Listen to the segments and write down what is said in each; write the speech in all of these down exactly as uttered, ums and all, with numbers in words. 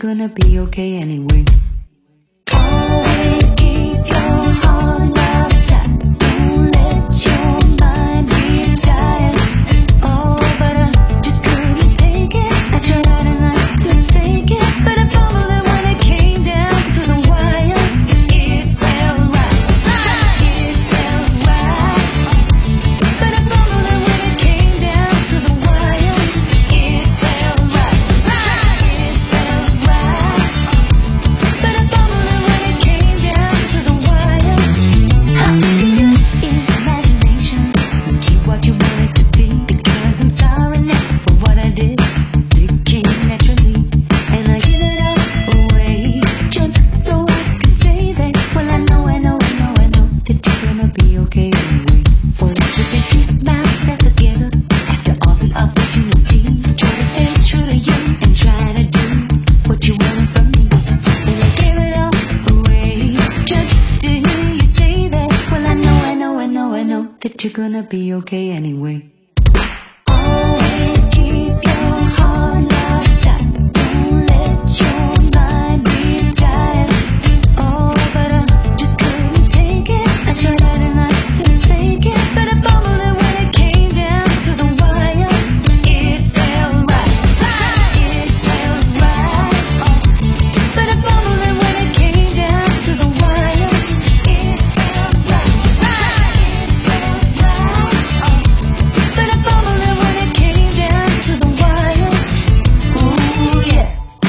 gonna be okay anyway. Always keep your heart locked tight. Don't let your mind be tired. Oh, but I just couldn't take it. I tried not to fake it, but I fumbled it when it came down to the wire. It felt right, it felt right, but I fumbled it when it came down to the wire. It felt right, it felt right, but I fumbled it when it came down to the wire. It's your imagination. Keep what you want it to be, because I'm sorry now for what I did. It came naturally, and I give it all away just so I can say that. Well, I know, I know, I know, I know that you're gonna be okay anyway. Well, I should just keep myself together after all the opportunities. Try to stay true to you and try to do what you want from me. And I gave it all away just to hear you say that. Well, I know, I know, I know, I know that you're gonna be okay anyway. Always keep your heart locked tight. Don't let your mind be tired. Oh, but I just couldn't take it. I tried not to fake it, but I fumbled it when it came down to the wire. It felt right, it felt right, but I fumbled it when it came down to the wire. It felt right, it felt right, but I fumbled it when it came down to the wire. Ooh, yeah.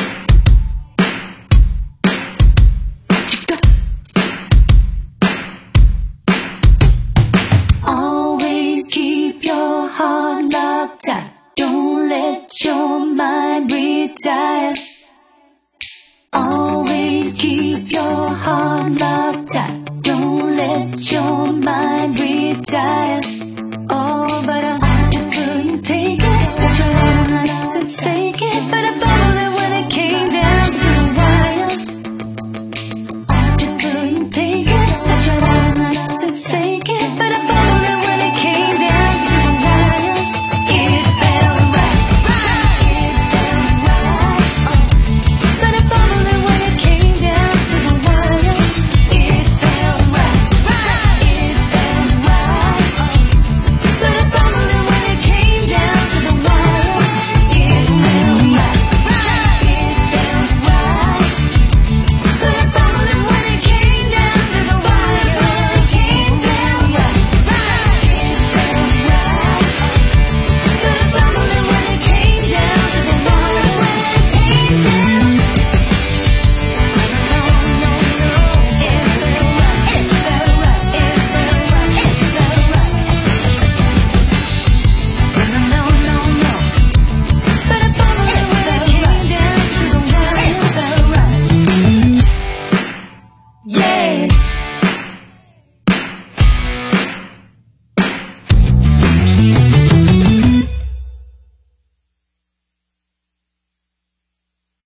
Chica. Always keep your heart locked tight. Don't let your mind retire. Always keep your heart locked tight. Don't let your mind retire.